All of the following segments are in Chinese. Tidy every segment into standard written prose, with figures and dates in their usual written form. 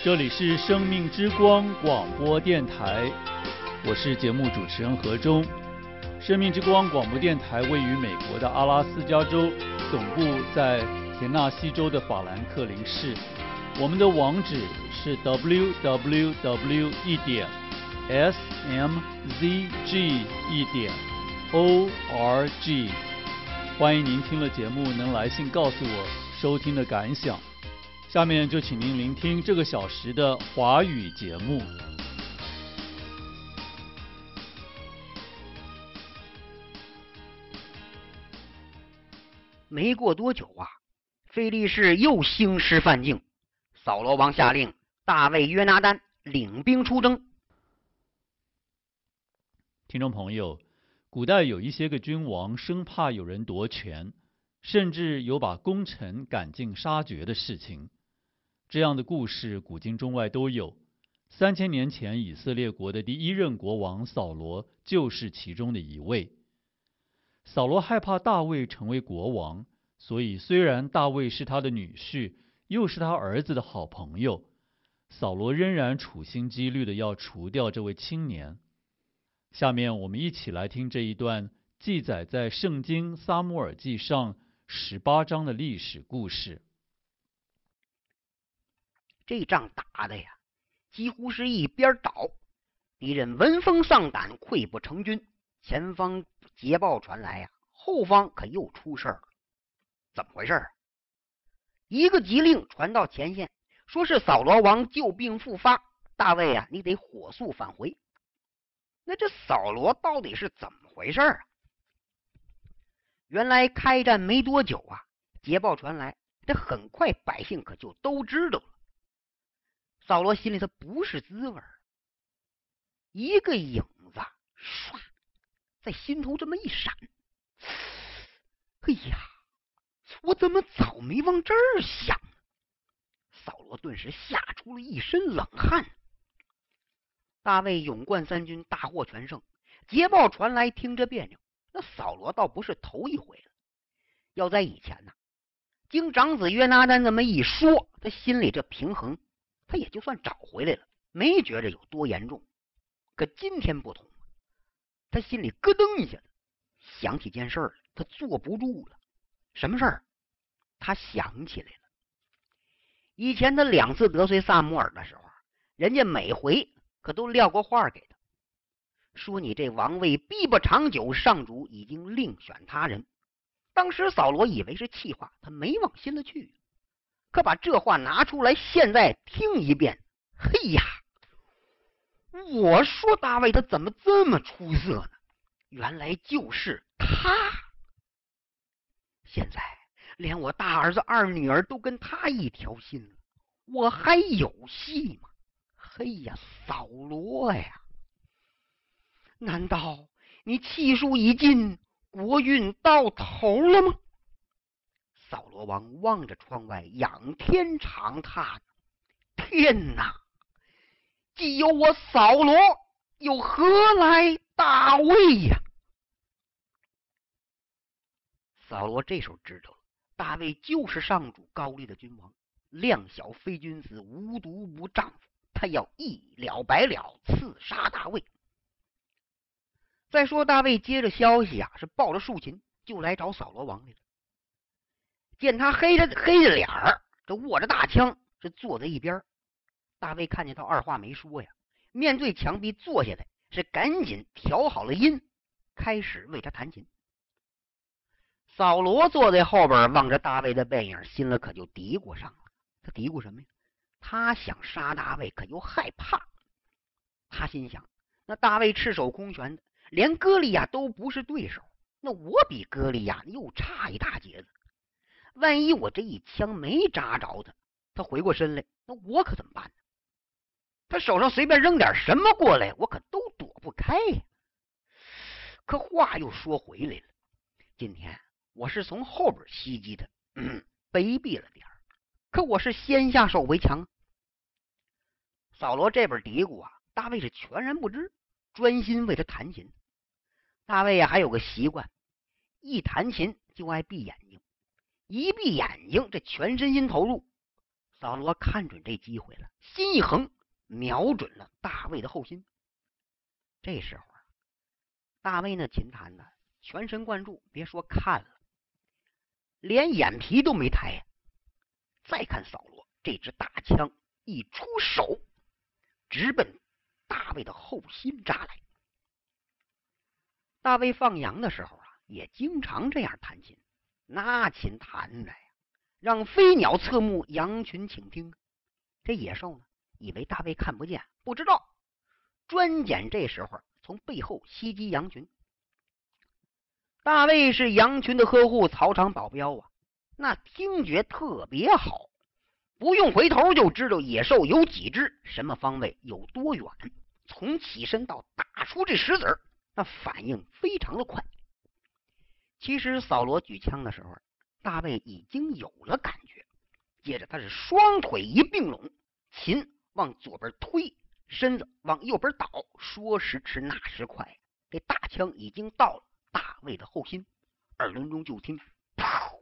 这里是生命之光广播电台，我是节目主持人何忠。生命之光广播电台位于美国的阿拉斯加州，总部在田纳西州的法兰克林市。我们的网址是 www.smzg.org。欢迎您听了节目能来信告诉我收听的感想。下面就请您聆听这个小时的华语节目。 没过多久啊，非利士又兴师犯境，扫罗王下令大卫约拿单领兵出征。 听众朋友，古代有一些个君王生怕有人夺权，甚至有把功臣赶尽杀绝的事情。这样的故事古今中外都有。3000年前以色列国的第一任国王扫罗就是其中的一位。扫罗害怕大卫成为国王，所以虽然大卫是他的女婿，又是他儿子的好朋友，扫罗仍然处心积虑的要除掉这位青年。下面我们一起来听这一段记载在圣经撒母耳记上18章的历史故事。 这仗打的呀，几乎是一边倒，敌人闻风丧胆，溃不成军。前方捷报传来呀，后方可又出事了。怎么回事？一个急令传到前线，说是扫罗王旧病复发，大卫啊，你得火速返回。那这扫罗到底是怎么回事啊？原来开战没多久啊，捷报传来，这很快百姓可就都知道了。扫罗心里他不是滋味，一个影子唰在心头这么一闪，哎呀，我怎么早没往这儿想呢？扫罗顿时吓出了一身冷汗。大卫勇冠三军，大获全胜，捷报传来，听着别扭。那扫罗倒不是头一回了，要在以前呢，经长子约拿单这么一说，他心里这平衡他也就算找回来了，没觉着有多严重。可今天不同，他心里咯噔一下子，想起件事儿，他坐不住了。什么事儿？他想起来了，以前他2次得罪撒母耳的时候，人家每回可都撂过话给他，说你这王位必不长久，上主已经另选他人。当时扫罗以为是气话，他没往心里去。可把这话拿出来，现在听一遍，嘿呀，我说大卫他怎么这么出色呢？原来就是他。现在连我大儿子二女儿都跟他一条心了，我还有戏吗？嘿呀，扫罗呀，难道你气数已尽，国运到头了吗？扫罗王望着窗外，仰天长叹：天哪！既有我扫罗，又何来大卫呀？扫罗这时候知道了，大卫就是上主高丽的君王，量小非君子，无毒无丈夫，他要一了百了，刺杀大卫。再说大卫接着消息啊，是抱着竖琴就来找扫罗王来了。见他黑着脸儿，这握着大枪，是坐在一边。大卫看见他，二话没说呀，面对墙壁坐下来，是赶紧调好了音，开始为他弹琴。扫罗坐在后边望着大卫的背影，心里可就嘀咕上了。他嘀咕什么呀？他想杀大卫，可又害怕。他心想，那大卫赤手空拳的，连歌利亚都不是对手，那我比歌利亚又差一大截子。万一我这一枪没扎着他，他回过身来，那我可怎么办呢？他手上随便扔点什么过来，我可都躲不开呀。可话又说回来了，今天我是从后边袭击他，卑鄙了点，可我是先下手为强。扫罗这边嘀咕啊，大卫是全然不知，专心为他弹琴。大卫啊还有个习惯，一弹琴就爱闭眼睛，一闭眼睛这全身心投入。 扫罗看准这机会了，心一横，瞄准了大卫的后心。这时候啊，大卫那秦坛呢，全神贯注，别说看了，连眼皮都没抬呀。再看扫罗，这支大枪一出手，直奔大卫的后心扎来。大卫放羊的时候啊，也经常这样弹琴，那琴弹的呀，让飞鸟侧目，羊群倾听。这野兽呢，以为大卫看不见，不知道，专捡这时候从背后袭击羊群。大卫是羊群的呵护，草场保镖啊，那听觉特别好，不用回头就知道野兽有几只，什么方位，有多远。从起身到打出这石子，那反应非常的快。其实扫罗举枪的时候，大卫已经有了感觉。接着他是双腿一并拢，琴往左边推，身子往右边倒，说时迟那时快，这大枪已经到了大卫的后心。耳轮中就听噗，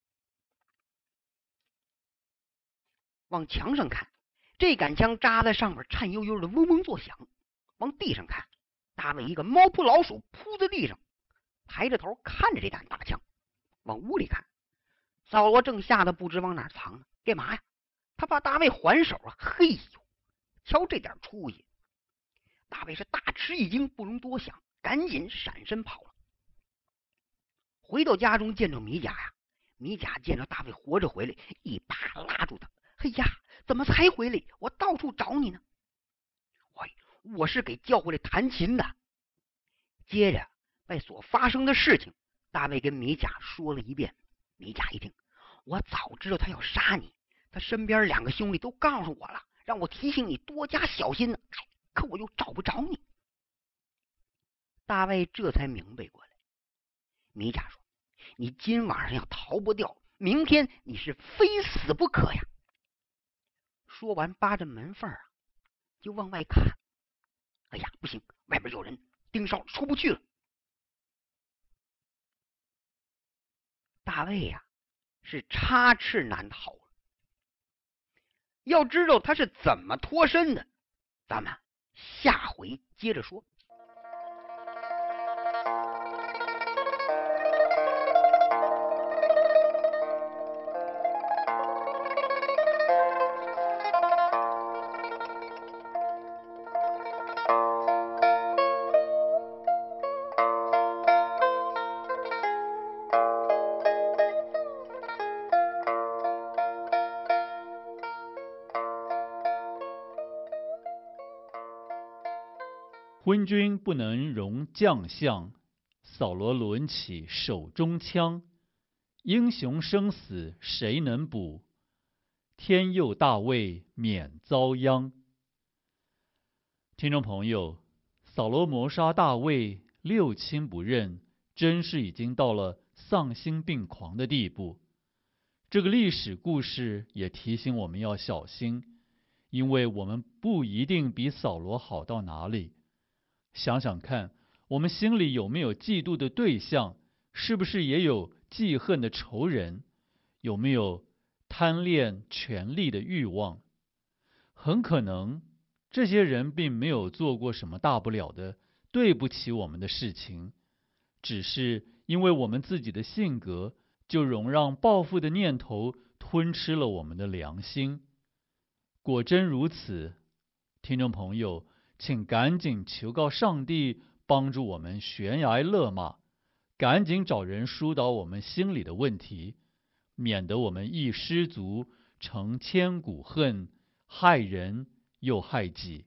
往墙上看，这杆枪扎在上面，颤悠悠的嗡嗡作响。往地上看，大卫一个猫扑老鼠扑在地上，抬着头看着这杆大枪。往屋里看，扫罗正吓得不知往哪藏呢。干嘛呀？他怕大卫还手啊！嘿呦，瞧这点出息！大卫是大吃一惊，不容多想，赶紧闪身跑了。回到家中，见着米甲呀，米甲见着大卫活着回来，一把拉住他。哎呀，怎么才回来？我到处找你呢。我是给叫回来弹琴的。接着把所发生的事情，大卫跟米甲说了一遍。米甲一听，我早知道他要杀你，他身边两个兄弟都告诉我了，让我提醒你多加小心呢。可我又找不着你。大卫这才明白过来。米甲说，你今晚上要逃不掉，明天你是非死不可呀。说完扒着门缝啊，就往外看。哎呀，不行，外边有人盯梢，出不去了。大卫呀，是插翅难逃了。要知道他是怎么脱身的，咱们下回接着说。 昏君不能容将相，扫罗抡起手中枪。英雄生死谁能补？天佑大卫免遭殃。听众朋友，扫罗谋杀大卫，六亲不认，真是已经到了丧心病狂的地步。这个历史故事也提醒我们要小心，因为我们不一定比扫罗好到哪里。想想看，我们心里有没有嫉妒的对象？是不是也有记恨的仇人？有没有贪恋权力的欲望？很可能这些人并没有做过什么大不了的对不起我们的事情，只是因为我们自己的性格，就容让报复的念头吞吃了我们的良心。果真如此，听众朋友，请赶紧求告上帝帮助我们悬崖勒马，赶紧找人疏导我们心里的问题，免得我们一失足成千古恨，害人又害己。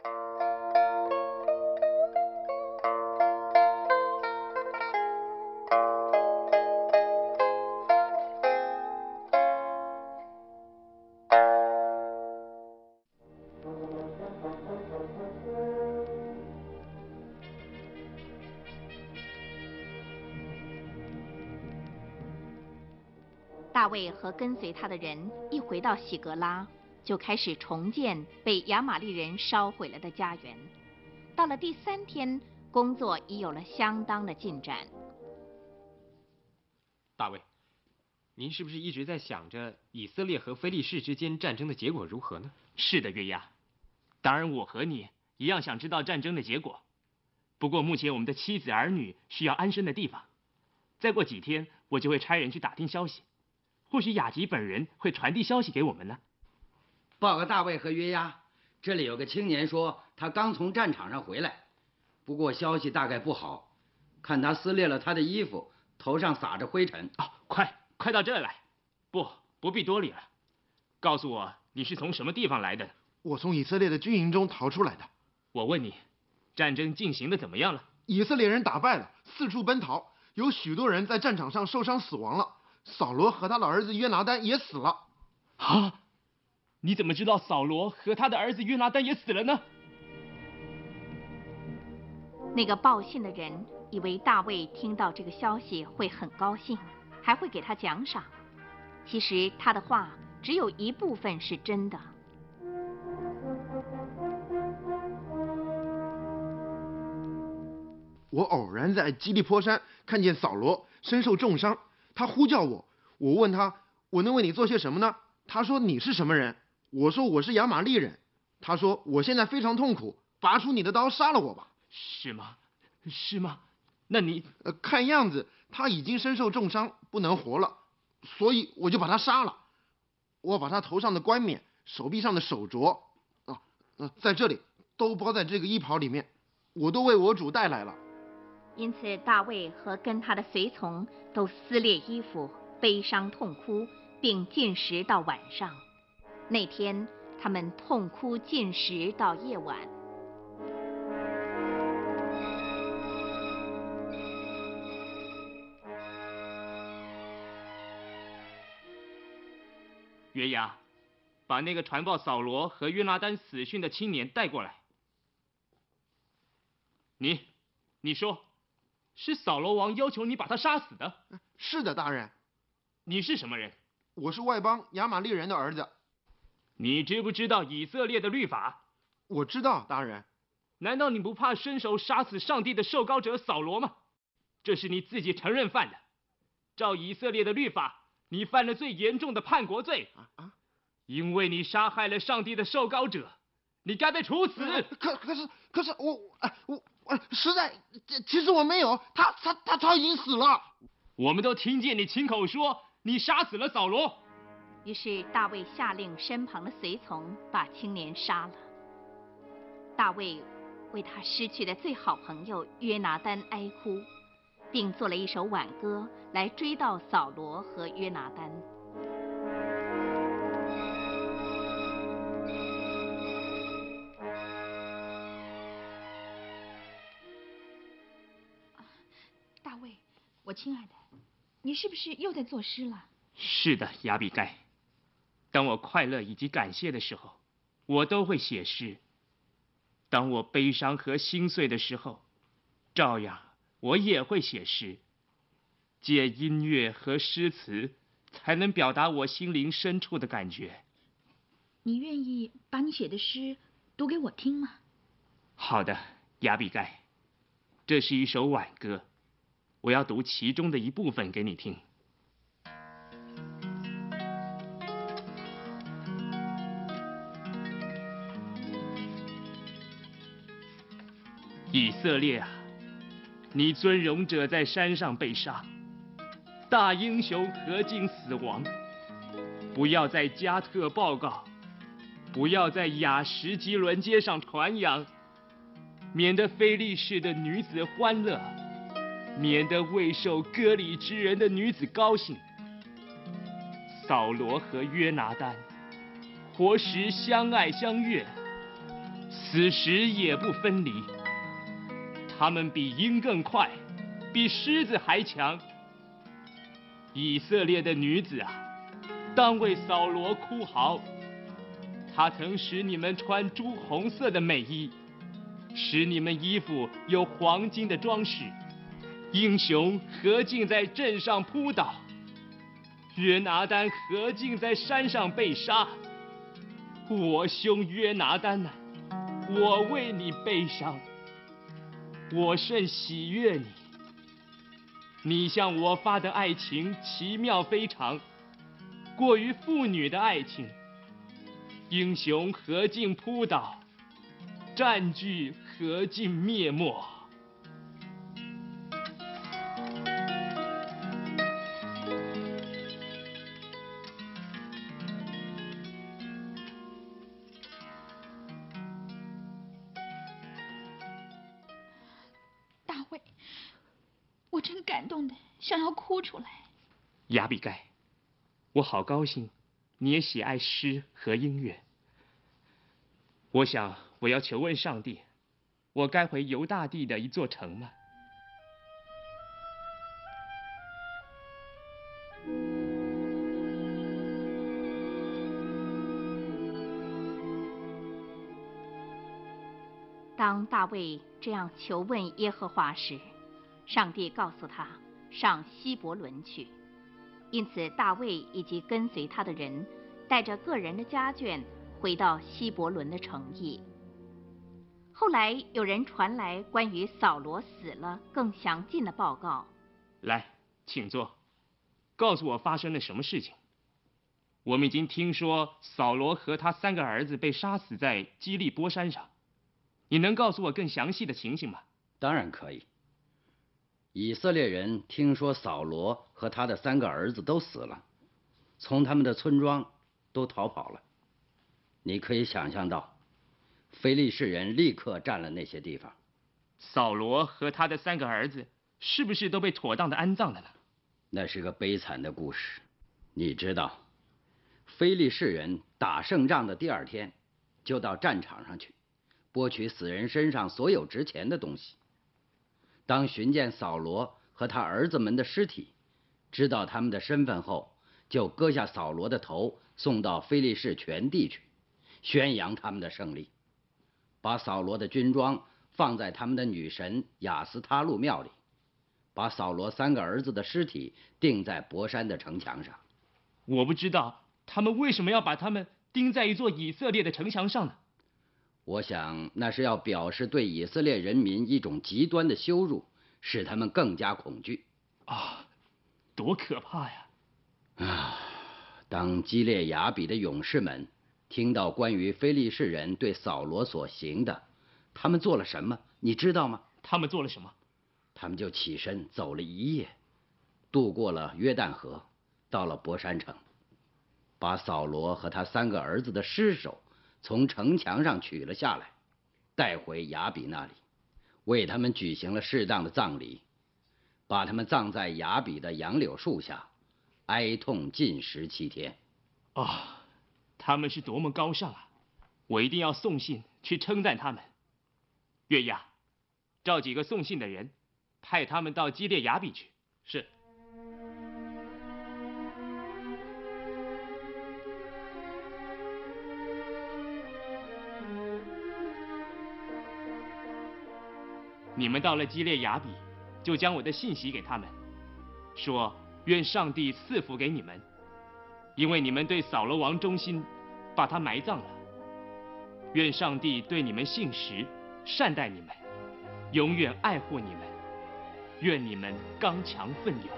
大卫和跟随他的人一回到喜格拉，就开始重建被亚玛力人烧毁了的家园。到了第3天，工作已有了相当的进展。 大卫， 您是不是一直在想着以色列和非利士之间战争的结果如何呢？ 是的，约押。当然，我和你一样想知道战争的结果。不过目前我们的妻子儿女需要安身的地方，再过几天我就会差人去打听消息，或许雅吉本人会传递消息给我们呢。 报告大卫和约押，这里有个青年说他刚从战场上回来，不过消息大概不好，看他撕裂了他的衣服，头上撒着灰尘。 哦，快到这儿来！不必多礼了，告诉我你是从什么地方来的？ 我从以色列的军营中逃出来的。 我问你，战争进行的怎么样了？ 以色列人打败了，四处奔逃，有许多人在战场上受伤死亡了。扫罗和他的儿子约拿单也死了。 啊！你怎么知道扫罗和他的儿子约拿单也死了呢？ 那个报信的人以为大卫听到这个消息会很高兴，还会给他奖赏。其实他的话只有一部分是真的。 我偶然在基利坡山看见扫罗身受重伤，他呼叫我，我问他我能为你做些什么呢？他说你是什么人？我说我是亚玛利人。他说我现在非常痛苦，拔出你的刀杀了我吧。 是吗？是吗？那你看样子他已经身受重伤，不能活了，所以我就把他杀了。我把他头上的冠冕、手臂上的手镯在这里都包在这个衣袍里面，我都为我主带来了。 因此大卫和跟他的随从都撕裂衣服，悲伤痛哭，并禁食到晚上。那天他们痛哭禁食到夜晚。 约押，把那个传报扫罗和约拿单死讯的青年带过来。你说，是扫罗王要求你把他杀死的？ 是的，大人。 你是什么人？ 我是外邦亚玛利人的儿子。 你知不知道以色列的律法？ 我知道，大人。 难道你不怕伸手杀死上帝的受膏者扫罗吗？这是你自己承认犯的。照以色列的律法，你犯了最严重的叛国罪，因为你杀害了上帝的受膏者，你该被处死。 可是我实在，其实我没有，他已经死了。 我们都听见你亲口说你杀死了扫罗。 于是大卫下令身旁的随从把青年杀了。大卫为他失去的最好朋友约拿单哀哭，并做了一首挽歌来追悼扫罗和约拿单。 大卫，我亲爱的，你是不是又在作诗了？ 是的，亚比该。当我快乐以及感谢的时候，我都会写诗；当我悲伤和心碎的时候，照样我也会写诗。借音乐和诗词，才能表达我心灵深处的感觉。 你愿意把你写的诗读给我听吗？ 好的，亚比该。这是一首挽歌，我要读其中的一部分给你听。以色列啊，你尊荣者在山上被杀，大英雄何竟死亡？不要在加特报告，不要在雅什基伦街上传扬，免得非利士的女子欢乐，免得未受割礼之人的女子高兴。扫罗和约拿单，活时相爱相悦，死时也不分离。他们比鹰更快，比狮子还强。以色列的女子啊，当为扫罗哭嚎。他曾使你们穿朱红色的美衣，使你们衣服有黄金的装饰。英雄何竟在镇上扑倒，约拿单何竟在山上被杀。我兄约拿单啊，我为你悲伤，我甚喜悦你。 你向我发的爱情奇妙非常，过于妇女的爱情。英雄何竟扑倒，战具何竟灭没。 大卫，我真感动的想要哭出来。 亚比该，我好高兴，你也喜爱诗和音乐。我想我要求问上帝，我该回犹大地的一座城吗？ 当大卫这样求问耶和华时，上帝告诉他上希伯伦去。因此，大卫以及跟随他的人带着个人的家眷回到希伯伦的城邑。后来有人传来关于扫罗死了更详尽的报告。 来，请坐，告诉我发生了什么事情。我们已经听说扫罗和他3个儿子被杀死在基利波山上，你能告诉我更详细的情形吗？ 当然可以。以色列人听说扫罗和他的3个儿子都死了，从他们的村庄都逃跑了。你可以想象到，非利士人立刻占了那些地方。 扫罗和他的3个儿子是不是都被妥当的安葬了呢？ 那是个悲惨的故事。你知道，非利士人打胜仗的第2天，就到战场上去，剥取死人身上所有值钱的东西。当寻见扫罗和他儿子们的尸体，知道他们的身份后，就割下扫罗的头，送到非利士全地去，宣扬他们的胜利。把扫罗的军装放在他们的女神雅斯他路庙里，把扫罗3个儿子的尸体钉在伯山的城墙上。 我不知道他们为什么要把他们钉在一座以色列的城墙上呢？ 我想那是要表示对以色列人民一种极端的羞辱，使他们更加恐惧。 啊，多可怕呀！ 当基列雅比的勇士们听到关于非利士人对扫罗所行的，他们做了什么？你知道吗？ 他们做了什么？ 他们就起身走了1夜，渡过了约旦河，到了伯山城，把扫罗和他3个儿子的尸首从城墙上取了下来，带回雅比那里，为他们举行了适当的葬礼，把他们葬在雅比的杨柳树下，哀痛禁食7天。 他们是多么高尚啊！我一定要送信去称赞他们。月牙，召几个送信的人，派他们到基列雅比去。是。你们到了基列雅比，就将我的信息给他们，说愿上帝赐福给你们，因为你们对扫罗王忠心，把他埋葬了。愿上帝对你们信实，善待你们，永远爱护你们，愿你们刚强奋勇。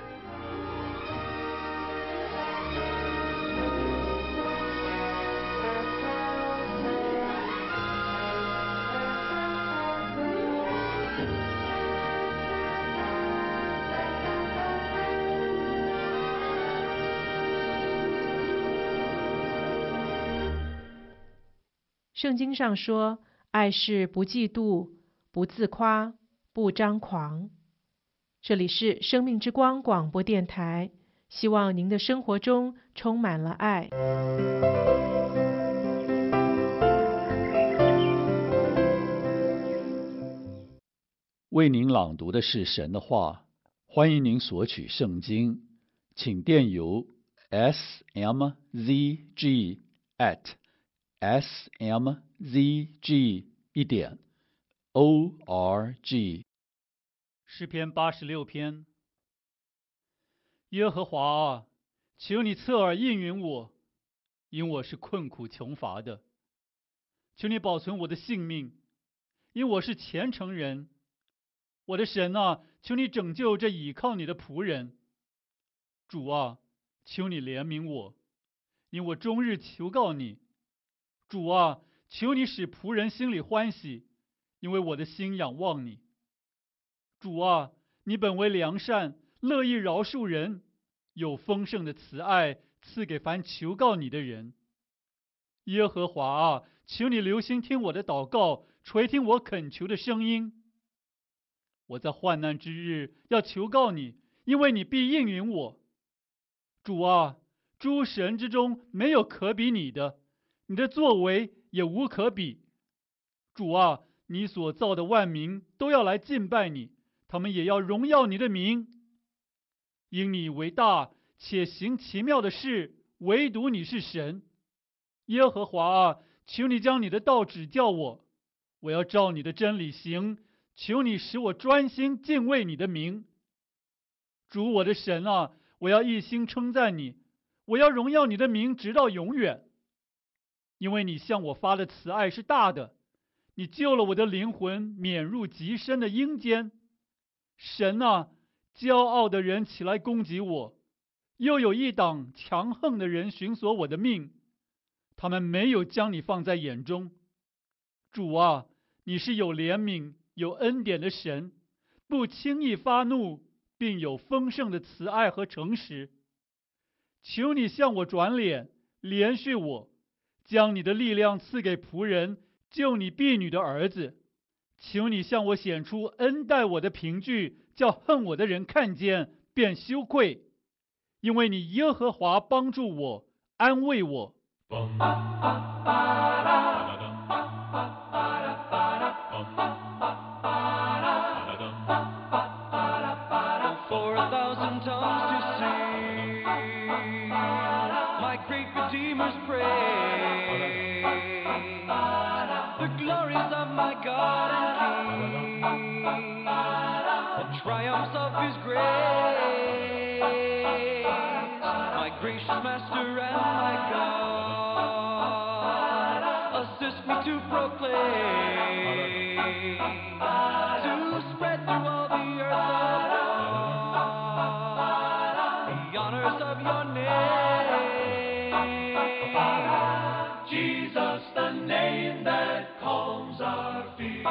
圣经上说，爱是不嫉妒，不自夸，不张狂。这里是生命之光广播电台，希望您的生活中充满了爱。 为您朗读的是神的话，欢迎您索取圣经，请电邮 smzg@smzg.org。诗篇86篇。耶和华啊，求你侧耳应允我，因我是困苦穷乏的。求你保存我的性命，因我是虔诚人。 我的神啊，求你拯救这倚靠你的仆人。主啊，求你怜悯我，因我终日求告你。主啊，求你使仆人心里欢喜，因为我的心仰望你。主啊，你本为良善，乐意饶恕人，有丰盛的慈爱赐给凡求告你的人。耶和华啊，求你留心听我的祷告，垂听我恳求的声音。我在患难之日要求告你，因为你必应允我。主啊，诸神之中没有可比你的，你的作为也无可比。主啊，你所造的万民都要来敬拜你，他们也要荣耀你的名。因你为大，且行奇妙的事，唯独你是神。耶和华啊，求你将你的道指教我，我要照你的真理行。求你使我专心敬畏你的名。主我的神啊，我要一心称赞你，我要荣耀你的名直到永远。因为你向我发的慈爱是大的，你救了我的灵魂免入极深的阴间。神啊，骄傲的人起来攻击我，又有一党强横的人寻索我的命，他们没有将你放在眼中。主啊，你是有怜悯有恩典的神，不轻易发怒，并有丰盛的慈爱和诚实。求你向我转脸，怜恤我，将你的力量赐给仆人，救你婢女的儿子。求你向我显出恩待我的凭据，叫恨我的人看见便羞愧。因为你耶和华帮助我，安慰我。 Triumphs of his grace, my gracious master and my God, assist me to proclaim, to spread through all the earth above, the honors of your name. Jesus, the name that calms our fear,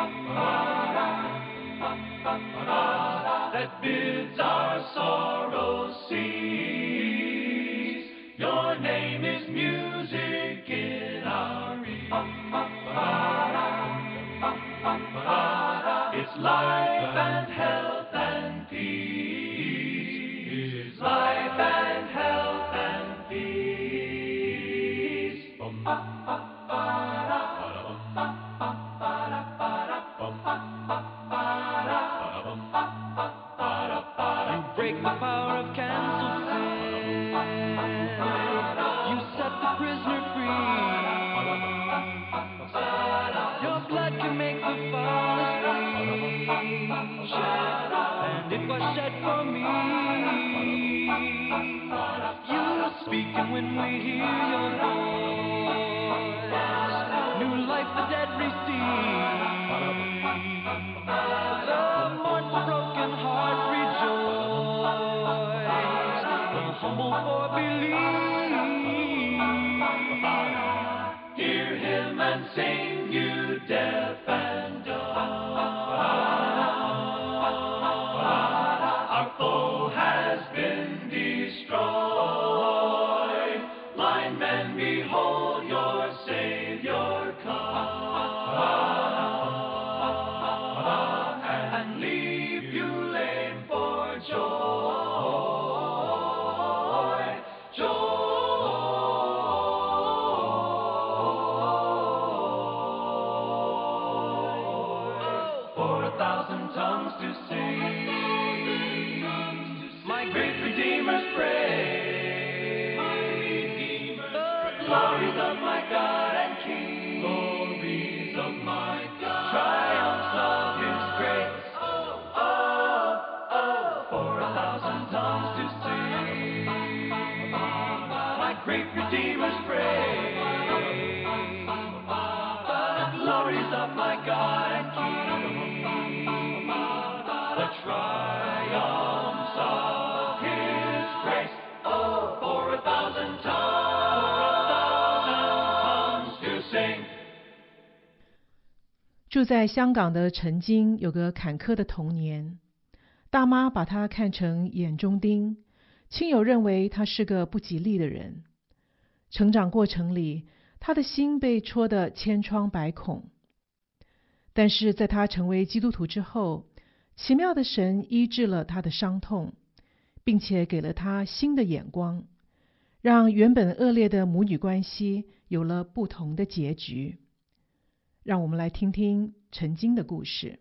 that bids our sorrows cease. Your name is music in our ears. It's life and health and peace. It's life and health and peace. Break the power of cancelled sin. You set the prisoner free. Your blood can make the foulest bleach, and it was shed for me. You speak, and when we hear your voice, new life the dead receive. The mournful broken heart rejoice, the humble for believe. Hear him and sing, you deaf and dumb. Our foe has been destroyed. Blind men, behold your Savior come. And leave you lame for joy, joy. For 1,000 tongues to sing, my great Redeemer's praise. The glories of my God and King, glories of my God, triumphs of his grace. For 1,000 tongues to sing, my great Redeemer's praise. The glories of my God and King, 住在香港的陈晶有个坎坷的童年，大妈把她看成眼中钉，亲友认为她是个不吉利的人。成长过程里，她的心被戳得千疮百孔。但是在她成为基督徒之后，奇妙的神医治了她的伤痛，并且给了她新的眼光，让原本恶劣的母女关系有了不同的结局。让我们来听听陈晶的故事。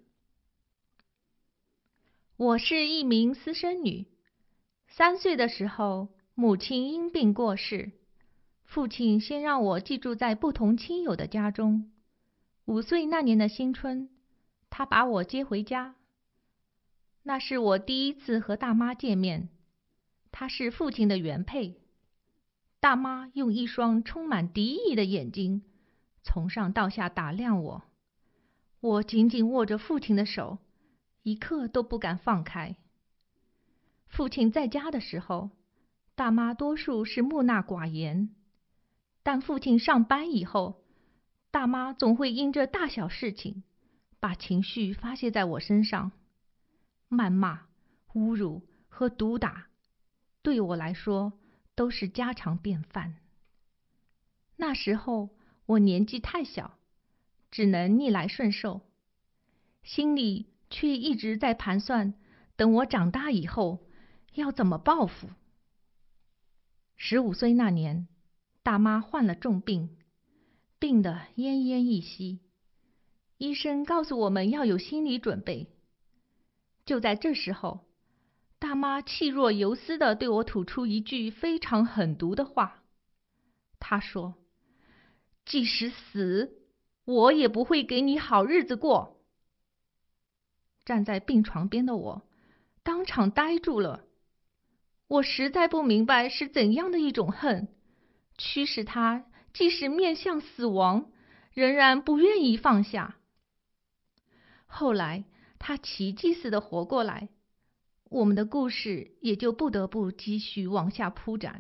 我是一名私生女，3岁的时候，母亲因病过世，父亲先让我寄住在不同亲友的家中。5岁那年的新春，他把我接回家。那是我第一次和大妈见面，她是父亲的原配。大妈用一双充满敌意的眼睛从上到下打量我，我紧紧握着父亲的手，一刻都不敢放开。父亲在家的时候，大妈多数是木讷寡言，但父亲上班以后，大妈总会因着大小事情把情绪发泄在我身上。谩骂、侮辱和毒打对我来说都是家常便饭。那时候我年纪太小，只能逆来顺受，心里却一直在盘算，等我长大以后要怎么报复。15岁那年，大妈患了重病，病得奄奄一息，医生告诉我们要有心理准备。就在这时候，大妈气若游丝地对我吐出一句非常狠毒的话。她说：“即使死，我也不会给你好日子过。”站在病床边的我当场呆住了。我实在不明白是怎样的一种恨，驱使他即使面向死亡，仍然不愿意放下。后来他奇迹似的活过来，我们的故事也就不得不继续往下铺展。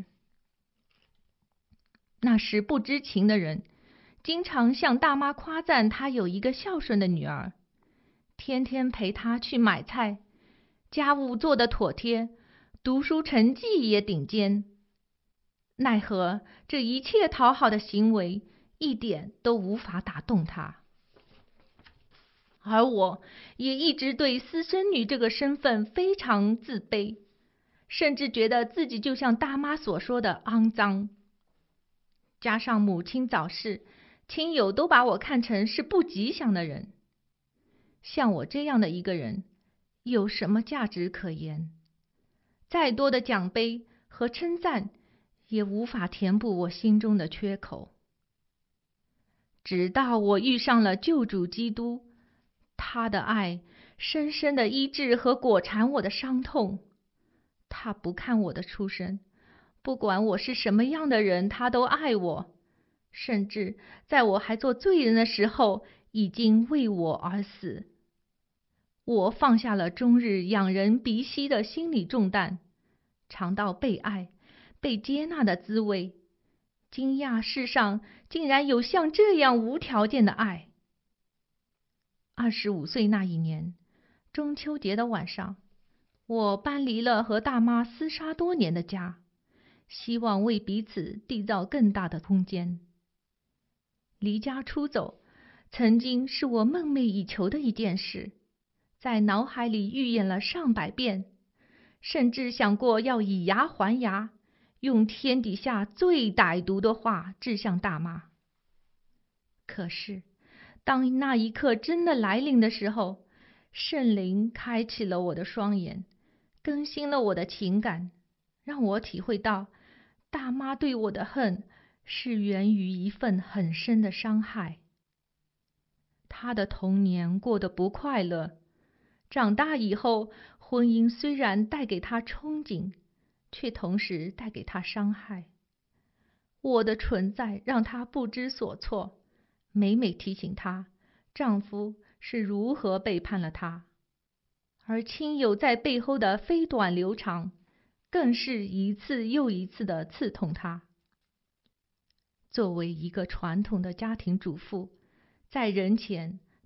那时不知情的人经常向大妈夸赞她有一个孝顺的女儿，天天陪她去买菜，家务做得妥帖，读书成绩也顶尖。奈何这一切讨好的行为一点都无法打动她。而我也一直对私生女这个身份非常自卑，甚至觉得自己就像大妈所说的肮脏。加上母亲早逝，亲友都把我看成是不吉祥的人。像我这样的一个人，有什么价值可言？再多的奖杯和称赞，也无法填补我心中的缺口。直到我遇上了救主基督，他的爱深深地医治和裹缠我的伤痛。他不看我的出身，不管我是什么样的人，他都爱我，甚至在我还做罪人的时候，已经为我而死。我放下了终日仰人鼻息的心理重担，尝到被爱、被接纳的滋味，惊讶世上竟然有像这样无条件的爱。25岁那一年，中秋节的晚上，我搬离了和大妈厮杀多年的家，希望为彼此缔造更大的空间。离家出走，曾经是我梦寐以求的一件事，在脑海里预演了上百遍，甚至想过要以牙还牙，用天底下最歹毒的话指向大妈。可是当那一刻真的来临的时候，圣灵开启了我的双眼，更新了我的情感，让我体会到大妈对我的恨是源于一份很深的伤害。她的童年过得不快乐，长大以后，婚姻虽然带给她憧憬，却同时带给她伤害。我的存在让她不知所措，每每提醒她丈夫是如何背叛了她，而亲友在背后的飞短流长，更是一次又一次的刺痛她。作为一个传统的家庭主妇，在人前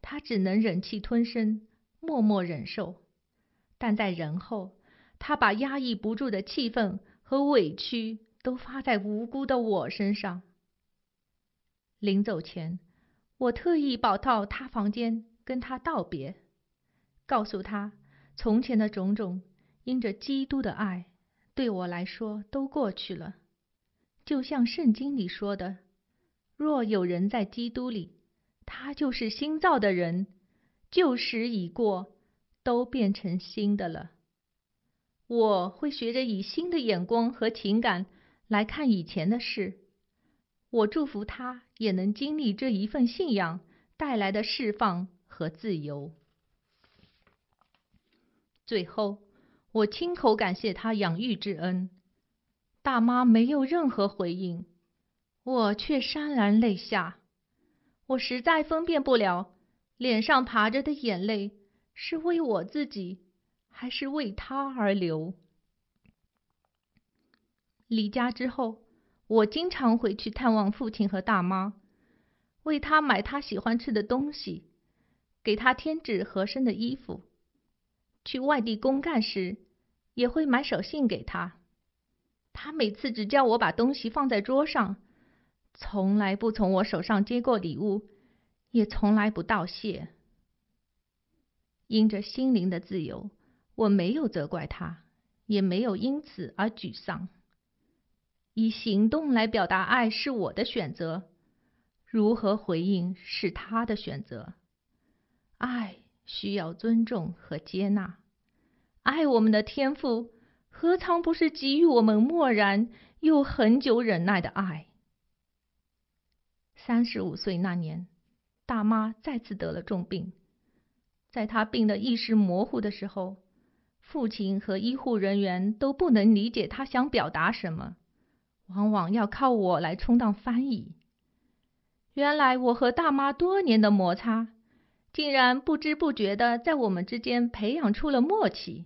他只能忍气吞声，默默忍受。但在人后，他把压抑不住的气愤和委屈都发在无辜的我身上。临走前，我特意跑到他房间跟他道别，告诉他从前的种种因着基督的爱对我来说都过去了。就像圣经里说的，若有人在基督里，他就是新造的人，旧时已过，都变成新的了。我会学着以新的眼光和情感来看以前的事。我祝福他也能经历这一份信仰带来的释放和自由。最后，我亲口感谢他养育之恩。大妈没有任何回应，我却潸然泪下。我实在分辨不了，脸上爬着的眼泪是为我自己，还是为他而流。离家之后，我经常回去探望父亲和大妈，为他买他喜欢吃的东西，给他添置合身的衣服。去外地公干时，也会买手信给他。他每次只叫我把东西放在桌上，从来不从我手上接过礼物，也从来不道谢。因着心灵的自由，我没有责怪他，也没有因此而沮丧。以行动来表达爱是我的选择，如何回应是他的选择。爱需要尊重和接纳。爱我们的天父，何尝不是给予我们默然又很久忍耐的爱？35岁那年，大妈再次得了重病。在她病得意识模糊的时候，父亲和医护人员都不能理解她想表达什么，往往要靠我来充当翻译。原来我和大妈多年的摩擦，竟然不知不觉地在我们之间培养出了默契。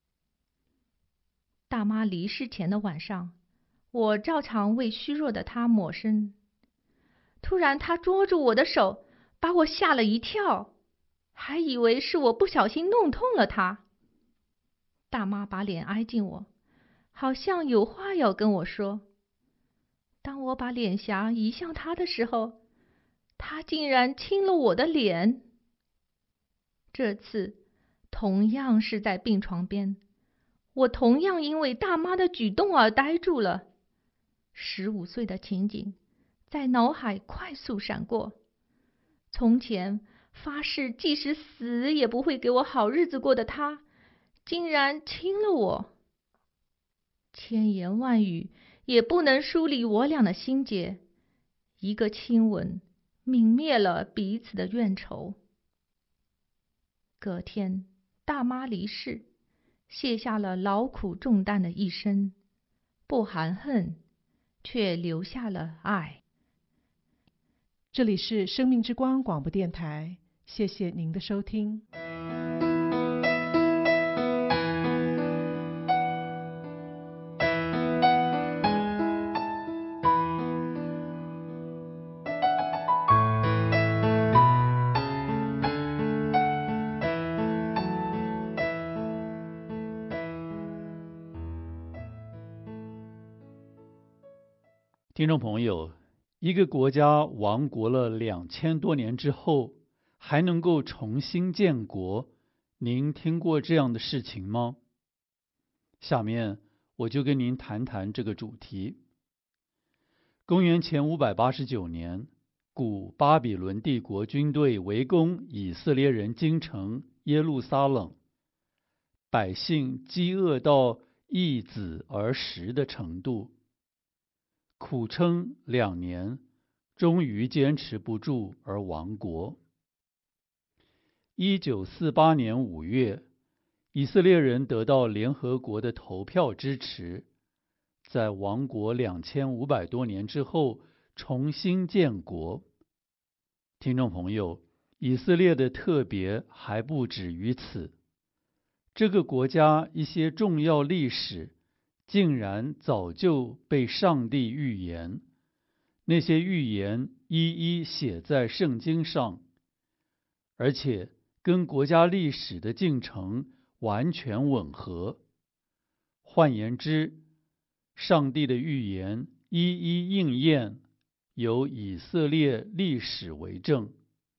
大妈离世前的晚上，我照常为虚弱的她抹身。突然她捉住我的手，把我吓了一跳，还以为是我不小心弄痛了她。大妈把脸挨近我，好像有话要跟我说。当我把脸颊移向她的时候，她竟然亲了我的脸。这次同样是在病床边，我同样因为大妈的举动而呆住了。15岁的情景在脑海快速闪过。从前发誓即使死也不会给我好日子过的他，竟然亲了我。千言万语也不能梳理我俩的心结，一个亲吻泯灭了彼此的怨仇。隔天，大妈离世，卸下了劳苦重担的一生，不含恨，却留下了爱。 这里是生命之光广播电台，谢谢您的收听。 听众朋友，一个国家亡国了2000多年之后，还能够重新建国，您听过这样的事情吗？下面我就跟您谈谈这个主题。公元前589年，古巴比伦帝国军队围攻以色列人京城耶路撒冷，百姓饥饿到易子而食的程度，苦撑2年，终于坚持不住而亡国。1948年5月，以色列人得到联合国的投票支持，在亡国2500多年之后重新建国。听众朋友，以色列的特别还不止于此，这个国家一些重要历史竟然早就被上帝预言，那些预言一一写在圣经上。 而且跟国家历史的进程完全吻合。换言之，上帝的预言一一应验，有以色列历史为证。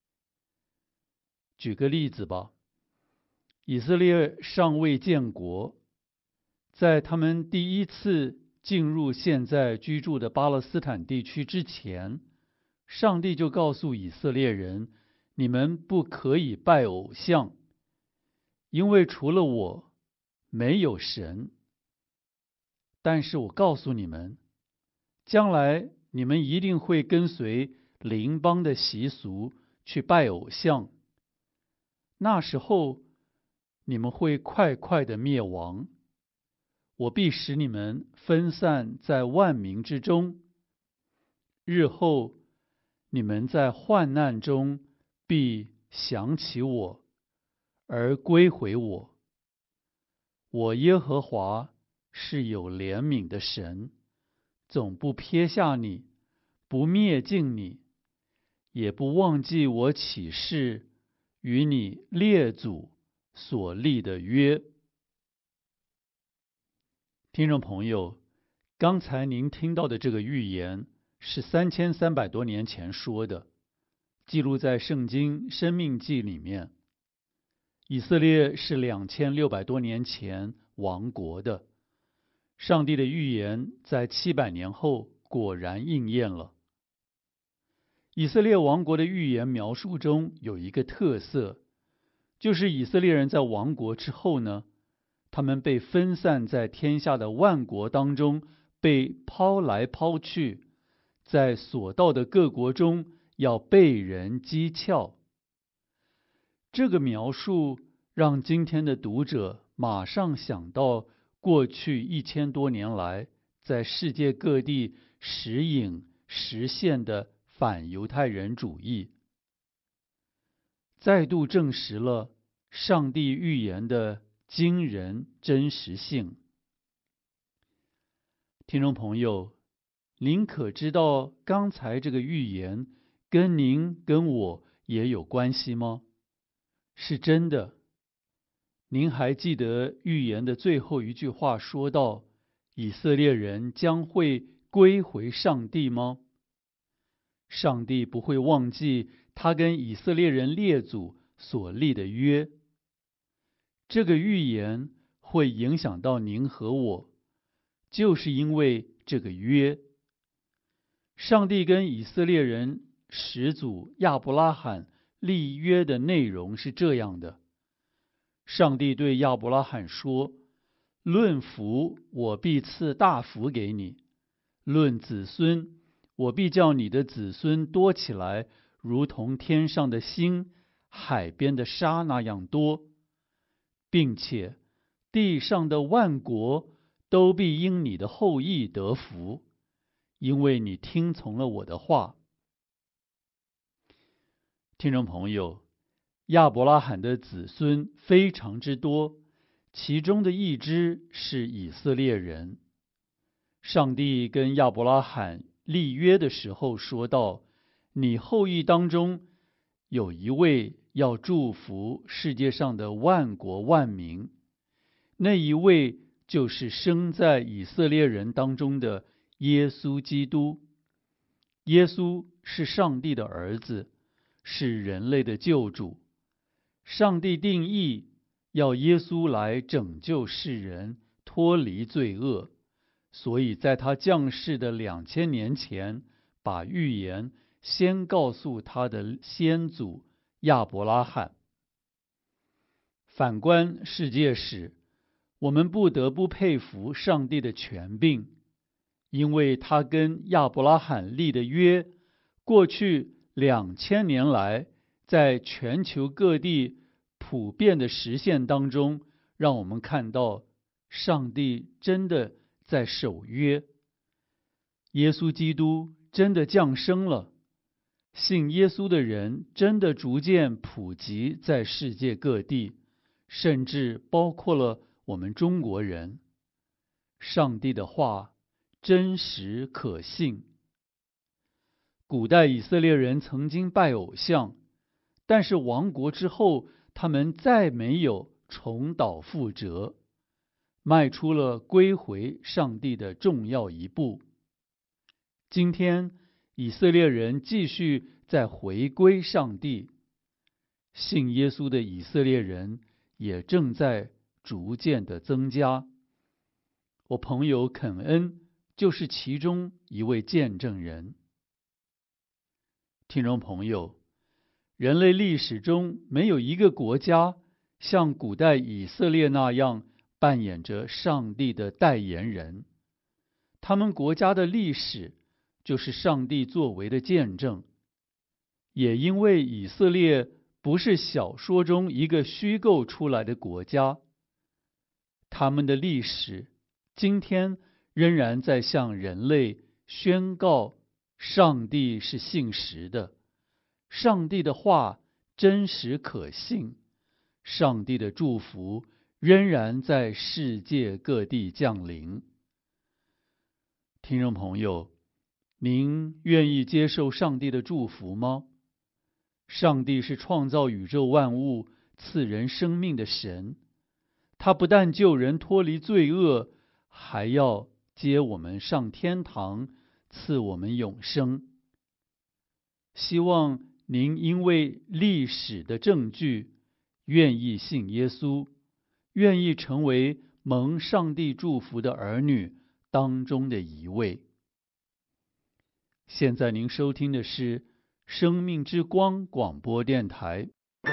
举个例子吧，以色列尚未建国，在他们第一次进入现在居住的巴勒斯坦地区之前，上帝就告诉以色列人，你们不可以拜偶像，因为除了我，没有神。但是我告诉你们，将来你们一定会跟随邻邦的习俗去拜偶像，那时候你们会快快的灭亡。我必使你们分散在万民之中，日后你们在患难中必想起我，而归回我。我耶和华是有怜悯的神，总不撇下你，不灭尽你，也不忘记我起誓与你列祖所立的约。听众朋友，刚才您听到的这个预言是3300多年前说的，记录在圣经申命记里面。以色列是2600多年前亡国的，上帝的预言在700年后果然应验了。以色列亡国的预言描述中有一个特色，就是以色列人在亡国之后呢，他们被分散在天下的万国当中，被抛来抛去，在所到的各国中要被人讥诮。这个描述让今天的读者马上想到过去1000多年来在世界各地时隐时现的反犹太人主义，再度证实了上帝预言的惊人真实性。听众朋友，您可知道刚才这个预言跟您跟我也有关系吗？是真的。您还记得预言的最后一句话说到，以色列人将会归回上帝吗？上帝不会忘记他跟以色列人列祖所立的约。这个预言会影响到您和我，就是因为这个约。上帝跟以色列人始祖亚伯拉罕立约的内容是这样的：上帝对亚伯拉罕说，论福，我必赐大福给你；论子孙，我必叫你的子孙多起来，如同天上的星，海边的沙那样多，并且地上的万国都必因你的后裔得福，因为你听从了我的话。听众朋友，亚伯拉罕的子孙非常之多，其中的一支是以色列人。上帝跟亚伯拉罕立约的时候说道，你后裔当中有一位要祝福世界上的万国万民，那一位就是生在以色列人当中的耶稣基督。耶稣是上帝的儿子，是人类的救主。上帝定义要耶稣来拯救世人，脱离罪恶，所以在他降世的2000年前，把预言先告诉他的先祖亚伯拉罕。反观世界史，我们不得不佩服上帝的权柄，因为他跟亚伯拉罕立的约，过去2000年来在全球各地普遍的实现当中，让我们看到上帝真的在守约。耶稣基督真的降生了，信耶稣的人真的逐渐普及在世界各地，甚至包括了我们中国人。上帝的话真实可信。古代以色列人曾经拜偶像， 但是亡国之后，他们再没有重蹈覆辙，迈出了归回上帝的重要一步。今天，以色列人继续在回归上帝，信耶稣的以色列人也正在逐渐的增加。我朋友肯恩就是其中一位见证人。听众朋友，人类历史中没有一个国家像古代以色列那样扮演着上帝的代言人，他们国家的历史就是上帝作为的见证。也因为以色列不是小说中一个虚构出来的国家，他们的历史今天仍然在向人类宣告上帝是信实的，上帝的话真实可信，上帝的祝福仍然在世界各地降临。听众朋友，您愿意接受上帝的祝福吗？上帝是创造宇宙万物、赐人生命的神，他不但救人脱离罪恶，还要接我们上天堂，赐我们永生。希望您因为历史的证据，愿意信耶稣，愿意成为蒙上帝祝福的儿女当中的一位。现在您收听的是生命之光广播电台。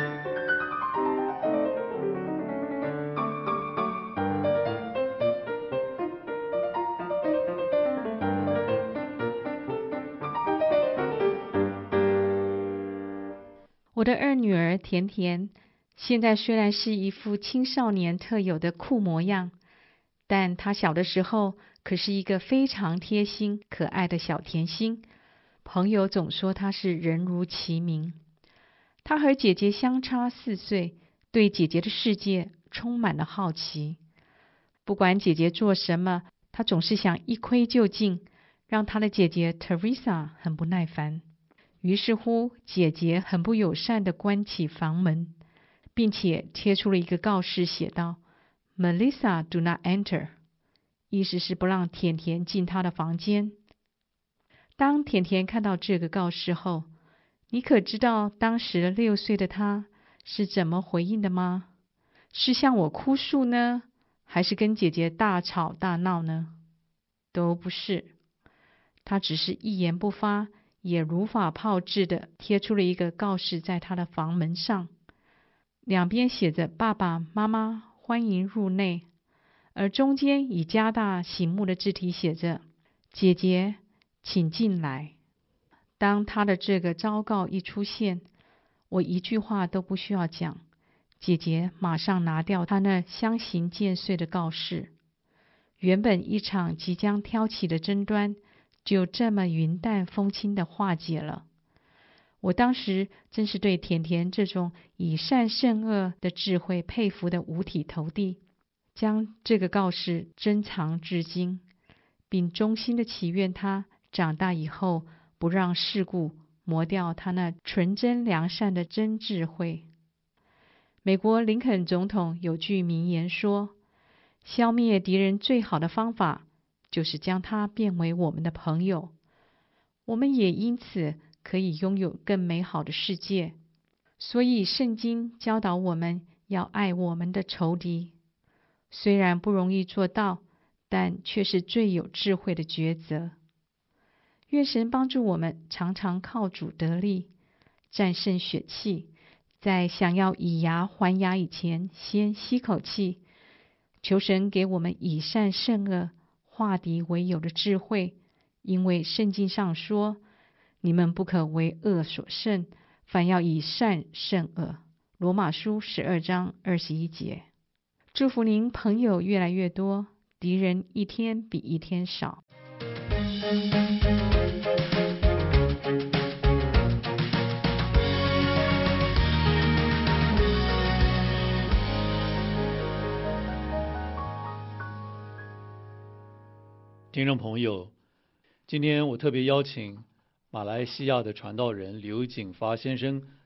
我的二女儿甜甜，现在虽然是一副青少年特有的酷模样，但她小的时候可是一个非常贴心可爱的小甜心。朋友总说她是人如其名。她和姐姐相差4岁，对姐姐的世界充满了好奇。不管姐姐做什么，她总是想一窥究竟，让她的姐姐 Teresa 很不耐烦。于是乎，姐姐很不友善地关起房门，并且贴出了一个告示，写道 Melissa do not enter， 意思是不让甜甜进她的房间。当甜甜看到这个告示后，你可知道当时6岁的她是怎么回应的吗？是向我哭诉呢，还是跟姐姐大吵大闹呢？都不是，她只是一言不发，也如法炮制的贴出了一个告示在她的房门上，两边写着爸爸妈妈欢迎入内，而中间以加大醒目的字体写着姐姐请进来。当她的这个昭告一出现，我一句话都不需要讲，姐姐马上拿掉她那相形见绌的告示。原本一场即将挑起的争端就这么云淡风轻的化解了。我当时真是对甜甜这种以善胜恶的智慧佩服的五体投地，将这个告示珍藏至今，并衷心的祈愿她长大以后不让世故磨掉她那纯真良善的真智慧。美国林肯总统有句名言说，消灭敌人最好的方法就是将他变为我们的朋友，我们也因此可以拥有更美好的世界。所以圣经教导我们要爱我们的仇敌，虽然不容易做到，但却是最有智慧的抉择。愿神帮助我们常常靠主得力，战胜血气，在想要以牙还牙以前先吸口气，求神给我们以善胜恶、化敌为友的智慧，因为圣经上说，你们不可为恶所胜，反要以善胜恶。罗马书12章21节。祝福您朋友越来越多，敌人一天比一天少。 听众朋友，今天我特别邀请马来西亚的传道人刘景发先生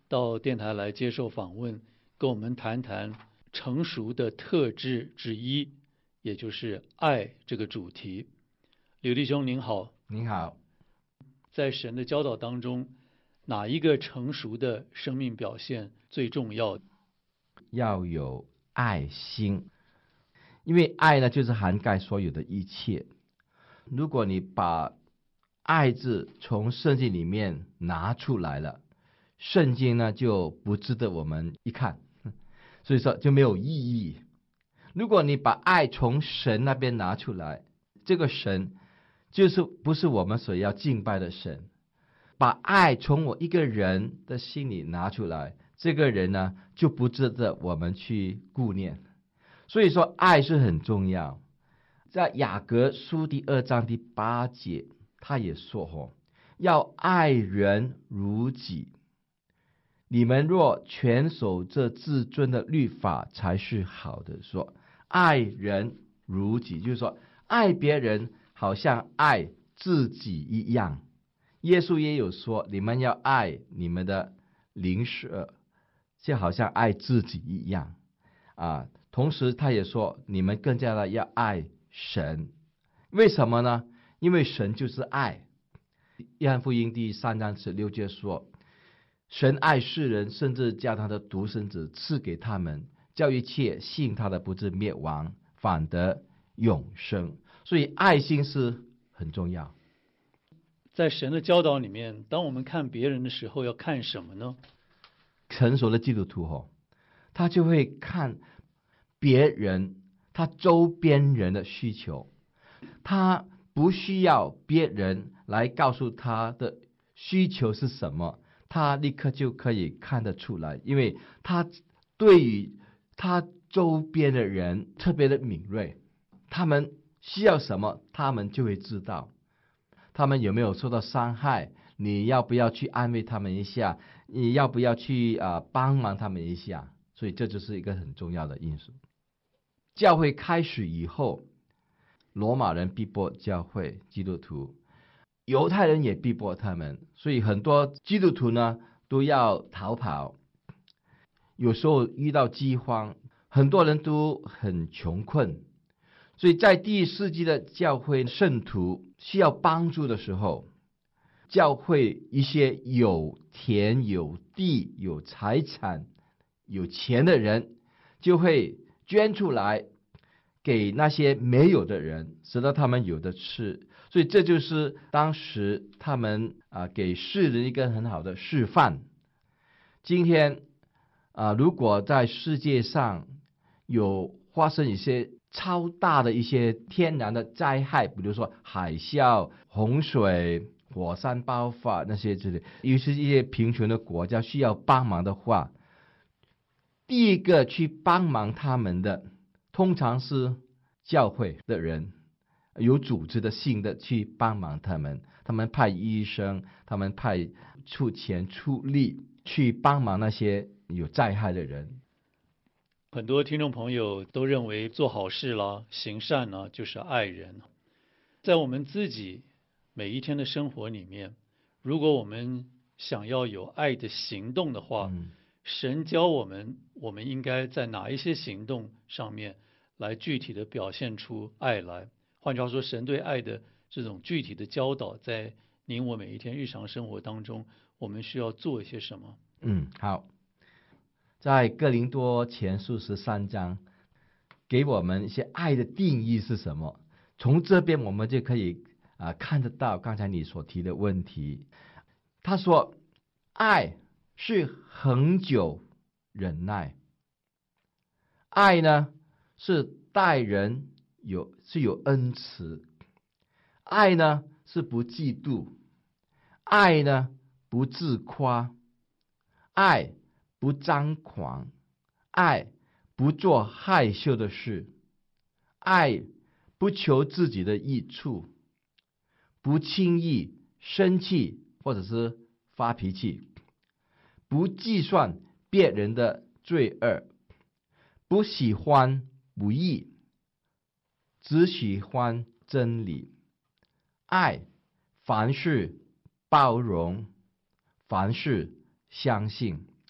到电台来接受访问，跟我们谈谈成熟的特质之一，也就是爱这个主题。刘弟兄您好。 您好。 在神的教导当中，哪一个成熟的生命表现最重要？ 要有爱心，因为爱呢就是涵盖所有的一切。如果你把爱字从圣经里面拿出来了，圣经呢就不值得我们一看，所以说就没有意义。如果你把爱从神那边拿出来，这个神就是不是我们所要敬拜的神。把爱从我一个人的心里拿出来，这个人呢就不值得我们去顾念。所以说爱是很重要。在雅各书第2章第8节，他也说要爱人如己。你们若全守这至尊的律法，才是好的。说爱人如己，就是说爱别人好像爱自己一样。耶稣也有说，你们要爱你们的邻舍，就好像爱自己一样啊。同时他也说，你们更加的要爱神。为什么呢？因为神就是爱。约翰福音第3章16节说，神爱世人，甚至将他的独生子赐给他们，叫一切信他的不至灭亡，反得永生。所以爱心是很重要。 在神的教导里面，当我们看别人的时候，要看什么呢？ 成熟的基督徒他就会看别人，他周边人的需求，他不需要别人来告诉他的需求是什么，他立刻就可以看得出来，因为他对于他周边的人特别的敏锐，他们需要什么，他们就会知道。他们有没有受到伤害？你要不要去安慰他们一下？你要不要去帮忙他们一下？所以这就是一个很重要的因素。教会开始以后，罗马人逼迫教会基督徒，犹太人也逼迫他们，所以很多基督徒呢都要逃跑。有时候遇到饥荒，很多人都很穷困。所以在第1世纪的教会圣徒需要帮助的时候，教会一些有田有地有财产有钱的人就会捐出来给那些没有的人，使得他们有的吃。所以这就是当时他们给世人一个很好的示范。今天如果在世界上有发生一些超大的一些天然的灾害，比如说海啸、洪水、火山爆发那些之类，尤其是一些贫穷的国家需要帮忙的话，第一个去帮忙他们的通常是教会的人，有组织的性的去帮忙他们。他们派医生，他们派出钱出力去帮忙那些有灾害的人。 很多听众朋友都认为做好事啦、行善呢，就是爱人。在我们自己每一天的生活里面，如果我们想要有爱的行动的话，神教我们应该在哪一些行动上面来具体的表现出爱来。换句话说，神对爱的这种具体的教导，在您我每一天日常生活当中，我们需要做一些什么？ 好。在哥林多前书13章给我们一些爱的定义是什么，从这边我们就可以看得到刚才你所提的问题。他说爱是恒久忍耐，爱呢是待人有恩慈，爱呢是不嫉妒，爱呢不自夸，爱不张狂，爱不做害羞的事，爱不求自己的益处，不轻易生气或者是发脾气，不计算别人的罪恶，不喜欢不义，只喜欢真理。爱凡事包容，凡事相信，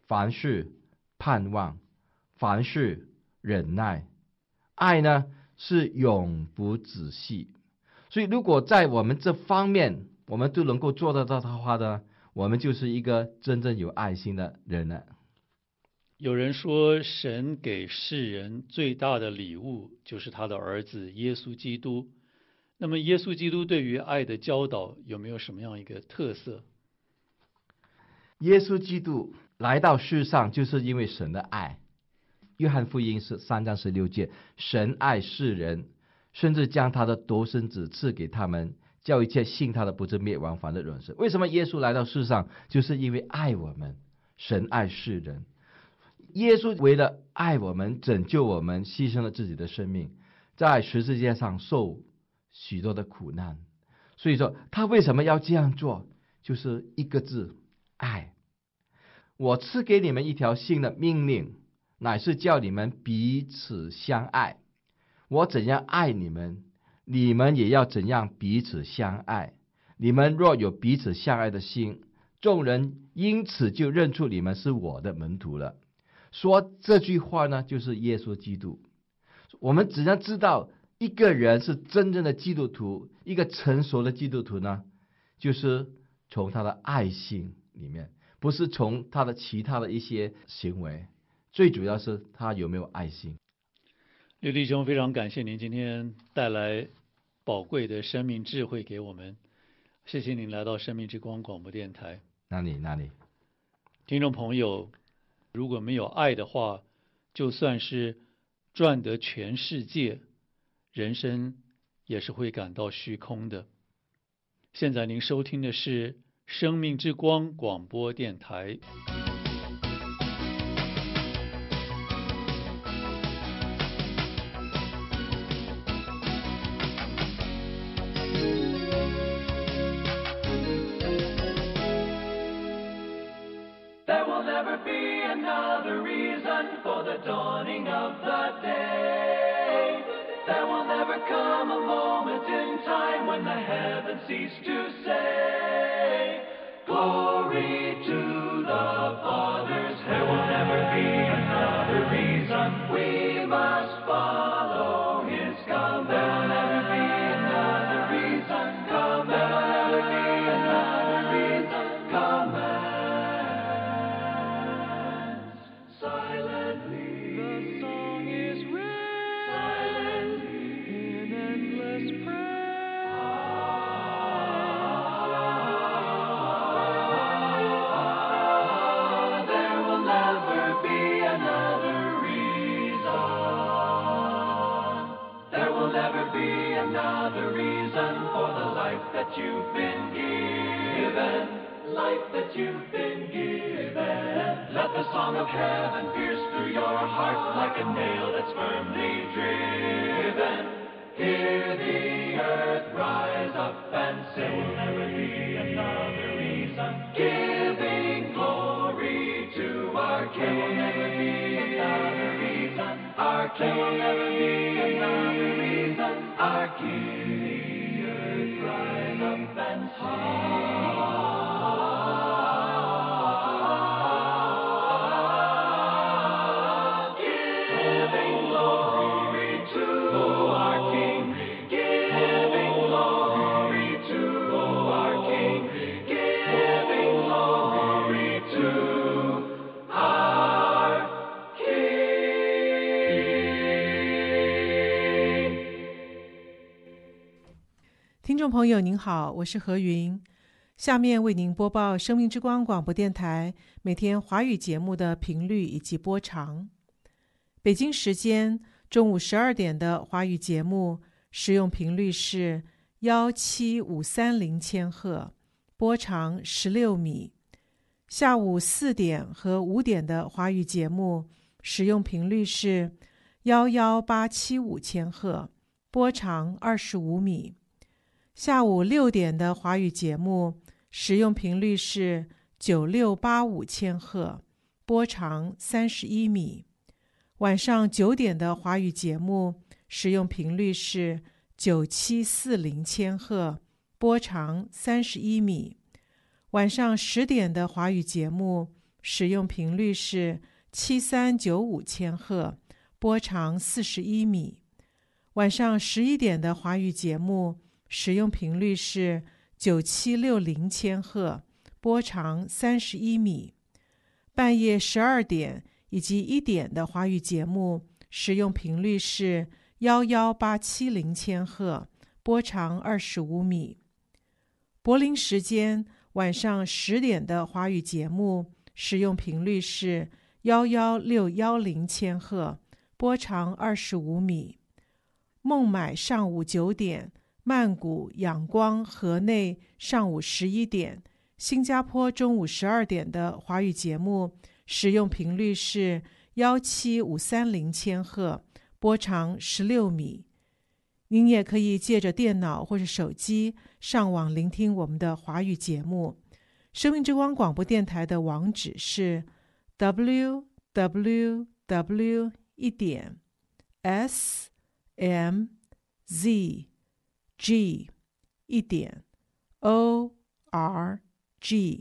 凡事盼望，凡事忍耐。爱呢是永不止息。所以如果在我们这方面我们都能够做得到的话呢，我们就是一个真正有爱心的人了。 有人说，神给世人最大的礼物就是他的儿子耶稣基督。那么耶稣基督对于爱的教导有没有什么样一个特色？ 耶稣基督来到世上就是因为神的爱。约翰福音是3章16节，神爱世人，甚至将他的独生子赐给他们，叫一切信他的不至灭亡，反得永生。为什么耶稣来到世上？就是因为爱我们。神爱世人，耶稣为了爱我们，拯救我们，牺牲了自己的生命，在十字架上受许多的苦难。所以说他为什么要这样做？就是一个字，爱。我赐给你们一条新的命令，乃是叫你们彼此相爱。我怎样爱你们，你们也要怎样彼此相爱。你们若有彼此相爱的心，众人因此就认出你们是我的门徒了。说这句话呢，就是耶稣基督。我们只要知道一个人是真正的基督徒，一个成熟的基督徒呢，就是从他的爱心里面，不是从他的其他的一些行为，最主要是他有没有爱心。 刘弟兄，非常感谢您今天带来宝贵的生命智慧给我们，谢谢您来到生命之光广播电台。 哪里？ 听众朋友，如果没有爱的话，就算是赚得全世界，人生也是会感到虚空的。现在您收听的是生命之光广播电台。 There will never be another reason for the dawning of the day. There will never come a moment in time when the heavens cease to say, Glory to the Father's heaven. There will never be another reason we must follow His command. There will never be another reason. Command. There will never be another reason. Command. Silently, the song is read. Silently, in endless praise. There will never be another reason. There will never be another reason for the life that you've been given. Life that you've been given. Let the song of heaven pierce through your heart like a nail that's firmly driven. Hear the earth rise up and say, there will never be another reason. Giving glory to our King. There will never be another reason. Our King. There will never be another reason. Our King. The earth rise up and sing. 听众朋友您好，我是何云，下面为您播报生命之光广播电台每天华语节目的频率以及播长。北京时间中午12点的华语节目使用频率是17530千赫，波长16米。下午4点和5点的华语节目使用频率是11875千赫，波长25米。下午6点的华语节目使用频率是9685千赫，波长31米。晚上9点的华语节目使用频率是9740千赫，波长31米。晚上10点的华语节目使用频率是7395千赫，波长41米。晚上11点的华语节目使用频率是9760千赫，波长31米。半夜12点以及1点的华语节目使用频率是11870千赫，波长25米。柏林时间晚上10点的华语节目使用频率是11610千赫，波长25米。孟买上午9点，曼谷、仰光、河内上午11点，新加坡中午12点的华语节目使用频率是17530千赫，波长16米。您也可以借着电脑或是手机上网聆听我们的华语节目。生命之光广播电台的网址是 www.smzg.org。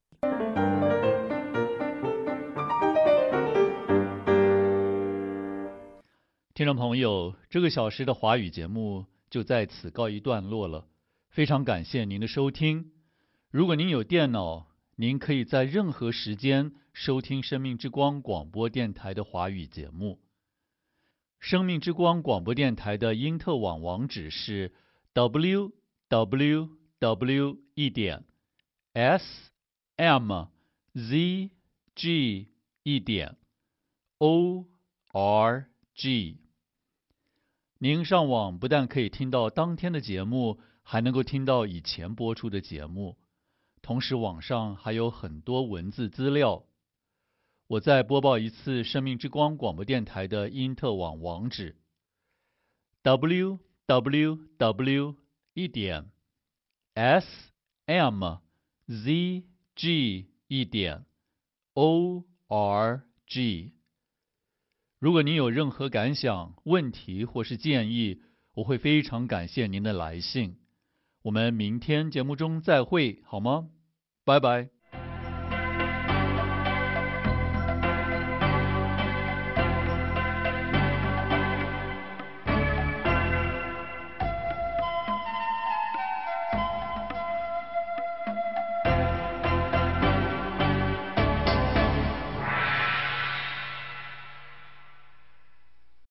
听众朋友，这个小时的华语节目就在此告一段落了，非常感谢您的收听。如果您有电脑，您可以在任何时间收听生命之光广播电台的华语节目。生命之光广播电台的因特网网址是 www.smzg.org。您上网不但可以听到当天的节目，还能够听到以前播出的节目，同时网上还有很多文字资料。我再播报一次生命之光广播电台的因特网网址 www.smzg.org。如果您有任何感想、问题或是建议，我会非常感谢您的来信。我们明天节目中再会，好吗？拜拜。